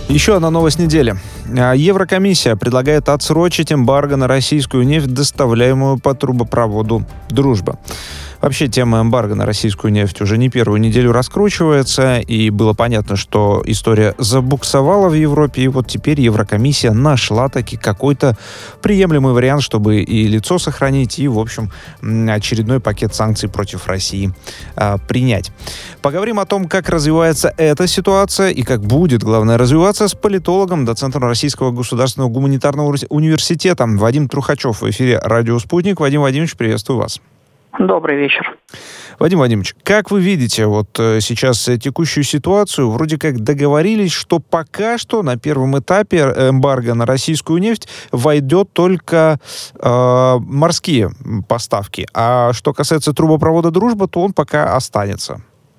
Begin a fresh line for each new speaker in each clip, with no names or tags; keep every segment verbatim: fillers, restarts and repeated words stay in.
Еще одна новость недели. Еврокомиссия предлагает отсрочить эмбарго на российскую нефть, доставляемую по трубопроводу «Дружба». Вообще, тема эмбарго на российскую нефть уже не первую неделю раскручивается, и было понятно, что история забуксовала в Европе, и вот теперь Еврокомиссия нашла таки какой-то приемлемый вариант, чтобы и лицо сохранить, и, в общем, очередной пакет санкций против России а, принять. Поговорим о том, как развивается эта ситуация и как будет, главное, развиваться с политологом, доцентом Российского государственного гуманитарного университета Вадим Трухачев в эфире «Радио Спутник». Вадим Вадимович, приветствую вас.
Добрый вечер.
Вадим Вадимович, как вы видите вот сейчас текущую ситуацию? Вроде как договорились, что пока что на первом этапе эмбарго на российскую нефть войдет только э, морские поставки. А что касается трубопровода «Дружба», то он пока останется.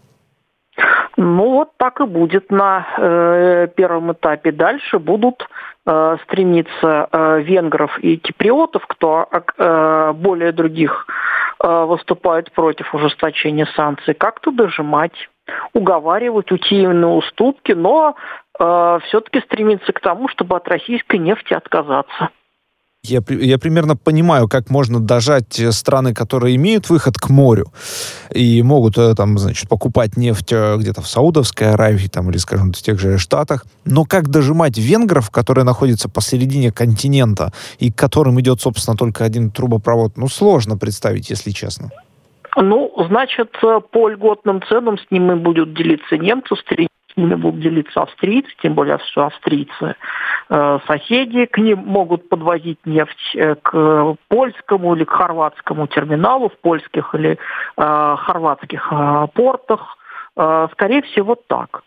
Ну вот так и будет на э, первом этапе. Дальше будут э, стремиться э, венгров и киприотов, кто э, более других э, выступает против ужесточения санкций, как-то дожимать, уговаривать, уйти на уступки, но э, все-таки стремиться к тому, чтобы от российской нефти отказаться.
Я, я примерно понимаю, как можно дожать страны, которые имеют выход к морю и могут там, значит, покупать нефть где-то в Саудовской Аравии там, или, скажем, в тех же Штатах. Но как дожимать венгров, которые находятся посередине континента и к которым идет, собственно, только один трубопровод, ну, сложно представить, если честно.
Ну, значит, по льготным ценам с ними будут делиться немцы, с ними будут делиться австрийцы, тем более, что австрийцы э, соседи, к ним могут подвозить нефть э, к польскому или к хорватскому терминалу в польских или э, хорватских э, портах. Э, скорее всего, так.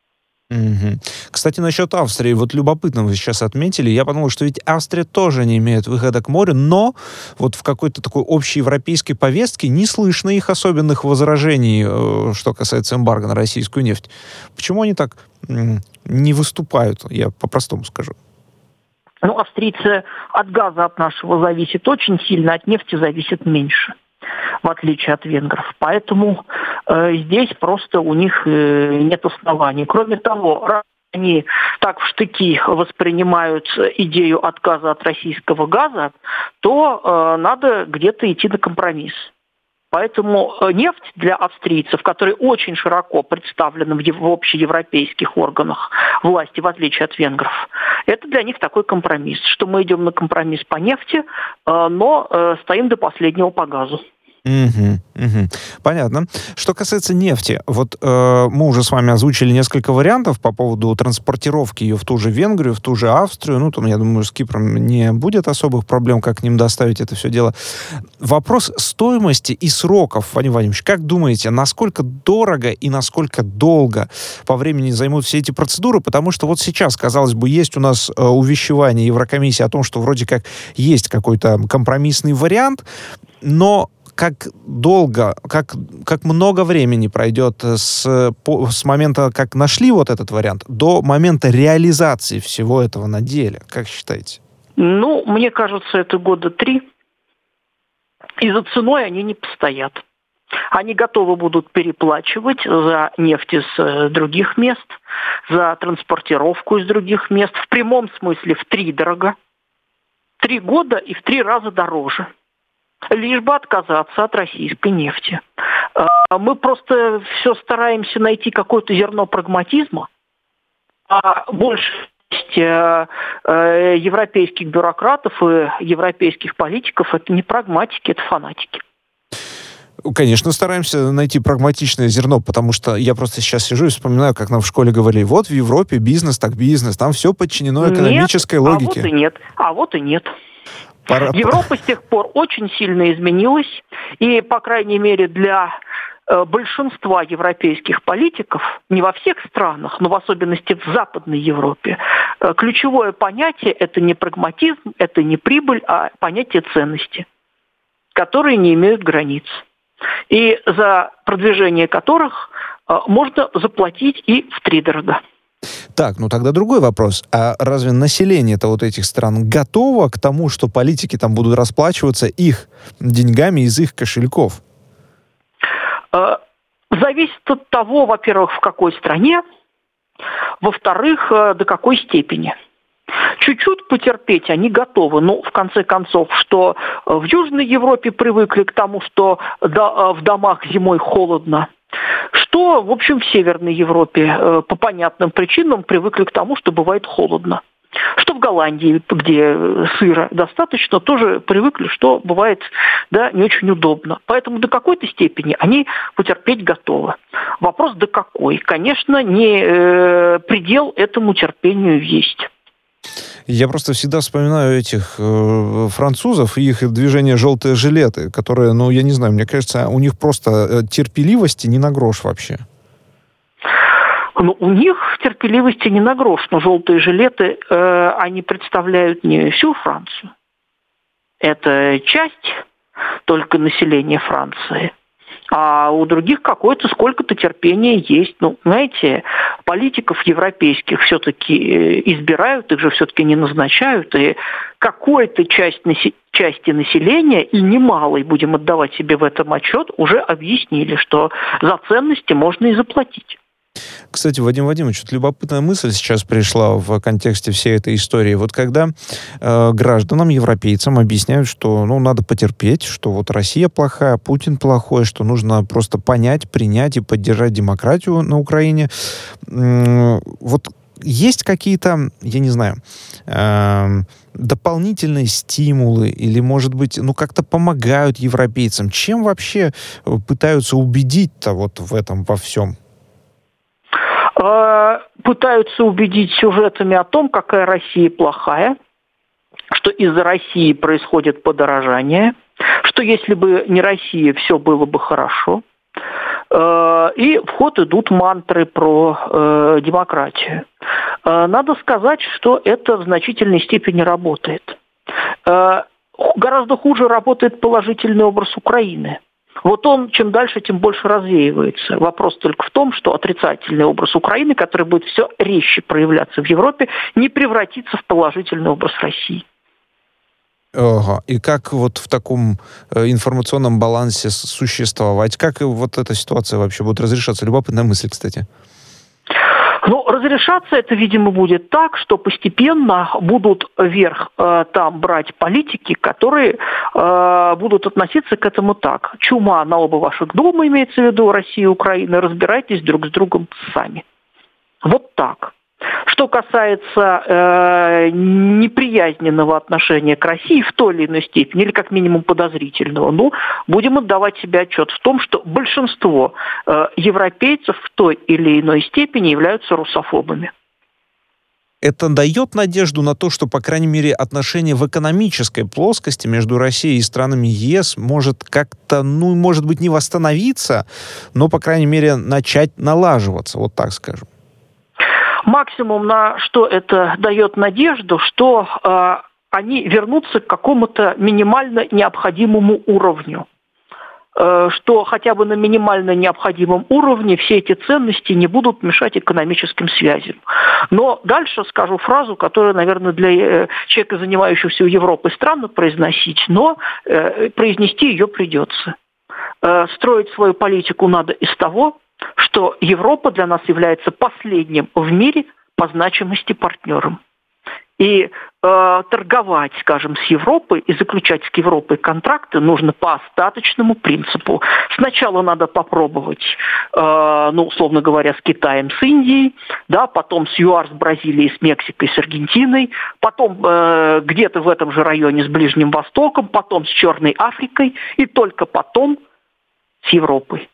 Угу. Кстати, насчет Австрии, вот любопытно вы сейчас отметили, я подумал, что ведь Австрия тоже не имеет выхода к морю, но вот в какой-то такой общеевропейской повестке не слышно их особенных возражений, что касается эмбарго на российскую нефть. Почему они так не выступают, я по-простому скажу?
Ну, австрийцы от газа от нашего зависят очень сильно, от нефти зависят меньше, в отличие от венгров. Поэтому э, здесь просто у них э, нет оснований. Кроме того, раз они так в штыки воспринимают идею отказа от российского газа, то э, надо где-то идти на компромисс. Поэтому нефть для австрийцев, которые очень широко представлены в, ев- в общеевропейских органах власти, в отличие от венгров, это для них такой компромисс, что мы идем на компромисс по нефти, э, но э, стоим до последнего по газу.
Угу, угу. Понятно. Что касается нефти, вот э, мы уже с вами озвучили несколько вариантов по поводу транспортировки ее в ту же Венгрию, в ту же Австрию. Ну, там, я думаю, с Кипром не будет особых проблем, как к ним доставить это все дело. Вопрос стоимости и сроков, Вадим Владимирович, как думаете, насколько дорого и насколько долго по времени займут все эти процедуры? Потому что вот сейчас, казалось бы, есть у нас э, увещевание Еврокомиссии о том, что вроде как есть какой-то компромиссный вариант, но как долго, как, как много времени пройдет с, по, с момента, как нашли вот этот вариант, до момента реализации всего этого на деле? Как считаете?
Ну, мне кажется, это года три. И за ценой они не постоят. Они готовы будут переплачивать за нефть из э, других мест, за транспортировку из других мест. В прямом смысле втридорога. Три года и в три раза дороже. Лишь бы отказаться от российской нефти. Мы просто все стараемся найти какое-то зерно прагматизма, а большая часть европейских бюрократов и европейских политиков это не прагматики, это фанатики.
Конечно, стараемся найти прагматичное зерно, потому что я просто сейчас сижу и вспоминаю, как нам в школе говорили, вот в Европе бизнес так бизнес, там все подчинено экономической
нет,
логике.
А вот и нет, а вот и нет.
Пора...
Европа с тех пор очень сильно изменилась, и, по крайней мере, для э, большинства европейских политиков, не во всех странах, но в особенности в Западной Европе, э, ключевое понятие – это не прагматизм, это не прибыль, а понятие ценности, которые не имеют границ, и за продвижение которых э, можно заплатить и втридорога.
Так, ну тогда другой вопрос. А разве население-то вот этих стран готово к тому, что политики там будут расплачиваться их деньгами из их кошельков?
Зависит от того, во-первых, в какой стране, Во-вторых, до какой степени? Чуть-чуть потерпеть они готовы. Но, в конце концов, что в Южной Европе привыкли к тому, что в домах зимой холодно, что, в общем, в Северной Европе по понятным причинам привыкли к тому, что бывает холодно. Что в Голландии, где сыра достаточно, тоже привыкли, что бывает, да, не очень удобно. Поэтому до какой-то степени они потерпеть готовы. Вопрос до какой? Конечно, не э, предел этому терпению есть.
Я просто всегда вспоминаю этих э, французов и их движение «желтые жилеты», которые, ну, я не знаю, мне кажется, у них просто терпеливости не на грош вообще.
Ну, у них терпеливости не на грош, но желтые жилеты, э, они представляют не всю Францию. Это часть только населения Франции. А у других какое-то сколько-то терпения есть. Ну, знаете, политиков европейских все-таки избирают, их же все-таки не назначают. И какой-то часть, части населения, и немалой, будем отдавать себе в этом отчет, уже объяснили, что за ценности можно и заплатить.
Кстати, Вадим Вадимович, вот любопытная мысль сейчас пришла в контексте всей этой истории. Вот когда э, гражданам, европейцам объясняют, что ну, надо потерпеть, что вот Россия плохая, Путин плохой, что нужно просто понять, принять и поддержать демократию на Украине. М- вот есть какие-то, я не знаю, э, дополнительные стимулы или, может быть, ну как-то помогают европейцам? Чем вообще пытаются убедить-то вот в этом во всем?
Пытаются убедить сюжетами о том, какая Россия плохая, что из-за России происходит подорожание, что если бы не Россия, все было бы хорошо. И в ход идут мантры про демократию. Надо сказать, что это в значительной степени работает. Гораздо хуже работает положительный образ Украины. Вот он чем дальше, тем больше развеивается. Вопрос только в том, что отрицательный образ Украины, который будет все резче проявляться в Европе, не превратится в положительный образ России.
Ага. И как вот в таком э, информационном балансе существовать? Как вот эта ситуация вообще будет разрешаться? Любопытная мысль, кстати.
Ну, разрешаться это, видимо, будет так, что постепенно будут вверх э, там брать политики, которые э, будут относиться к этому так. Чума на оба ваших дома, имеется в виду Россия и Украина, разбирайтесь друг с другом сами. Вот так. Что касается э, неприязненного отношения к России в той или иной степени, или как минимум подозрительного, ну, будем отдавать себе отчет в том, что большинство э, европейцев в той или иной степени являются русофобами.
Это дает надежду на то, что, по крайней мере, отношения в экономической плоскости между Россией и странами ЕС может как-то, ну, может быть, не восстановиться, но, по крайней мере, начать налаживаться, вот так скажем.
Максимум, на что это дает надежду, что э, они вернутся к какому-то минимально необходимому уровню. Э, что хотя бы на минимально необходимом уровне все эти ценности не будут мешать экономическим связям. Но дальше скажу фразу, которую, наверное, для э, человека, занимающегося Европой, странно произносить, но э, произнести ее придется. Э, строить свою политику надо из того, что Европа для нас является последним в мире по значимости партнером. И э, торговать, скажем, с Европой и заключать с Европой контракты нужно по остаточному принципу. Сначала надо попробовать, э, ну, условно говоря, с Китаем, с Индией, да, потом с ЮАР, с Бразилией, с Мексикой, с Аргентиной, потом э, где-то в этом же районе с Ближним Востоком, потом с Черной Африкой и только потом с Европой.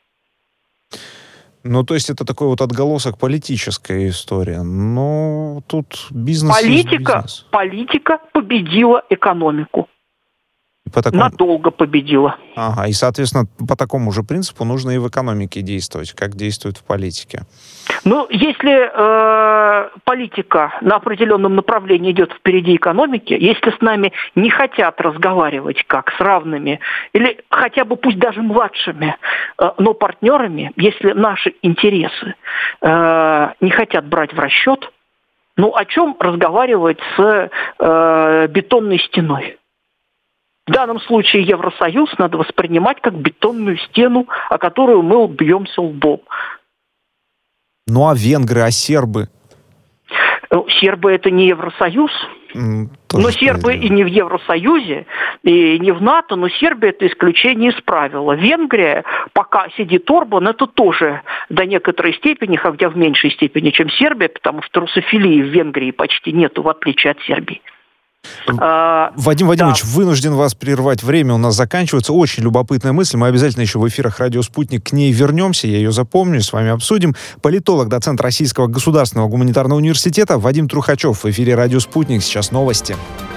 Ну, то есть это такой вот отголосок политической истории. Но тут бизнес
политика,
есть бизнес.
Политика победила экономику.
По такому...
Надолго победила.
Ага, и, соответственно, по такому же принципу нужно и в экономике действовать, как действует в политике.
Ну, если э, политика на определенном направлении идет впереди экономики, если с нами не хотят разговаривать как с равными, или хотя бы пусть даже младшими, э, но партнерами, если наши интересы э, не хотят брать в расчет, ну, о чем разговаривать с э, бетонной стеной? В данном случае Евросоюз надо воспринимать как бетонную стену, о которую мы бьемся лбом.
Ну а венгры, а сербы?
Сербы — это не Евросоюз.
Тоже
но сербы и не в Евросоюзе, и не в НАТО, но Сербия — это исключение из правила. Венгрия, пока сидит Орбан, это тоже до некоторой степени, хотя в меньшей степени, чем Сербия, потому что русофилии в Венгрии почти нету, в отличие от Сербии.
Вадим Вадимович, да. Вынужден вас прервать. Время у нас заканчивается. Очень любопытная мысль. Мы обязательно еще в эфирах «Радио Спутник» к ней вернемся. Я ее запомню, с вами обсудим. Политолог, доцент Российского государственного гуманитарного университета Вадим Трухачев в эфире «Радио Спутник». Сейчас новости.